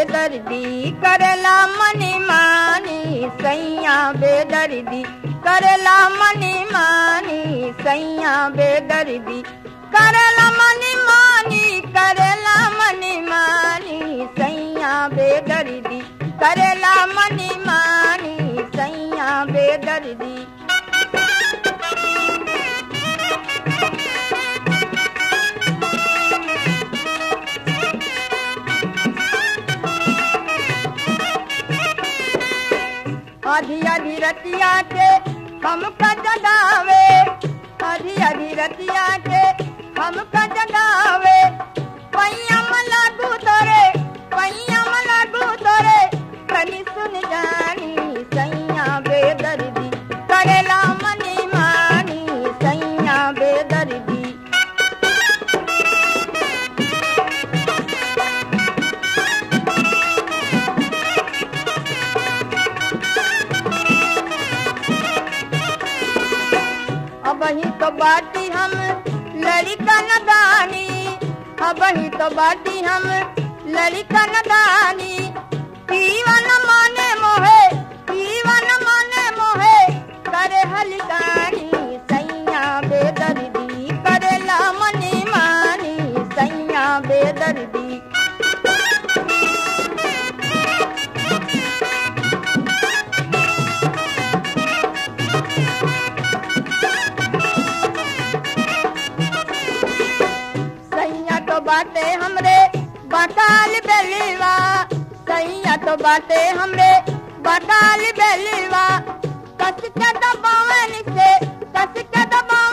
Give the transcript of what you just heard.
बेदर्दी करेला मनी मानी सैया बेदर्दी करेला मनी मानी सैया बेदर्दी करेला मनी मानी करेला मनी मानी सैया बेदर्दी करेला मनी मानी सैया बेदर्दी। आधी आधी रतिया के हमका जगावे आधी आधी रतिया के हमका जगावे पैया लागू तोरे कनी सुन जानी सैया बेदर्दी करेला मनी मानी सैया बेदर्दी। अबही तो बाटी हम लड़का नदानी अबही तो बाटी हम लड़का नदानी पीवन माने मोहे करे हलकानी सैया बेदर्दी करेला मनी मानी सैया बेदर्दी। बाटे हमरे बटाल बेलीवा सैया तो बाटे हमरे बटाल बेलीवा कस के दबावन से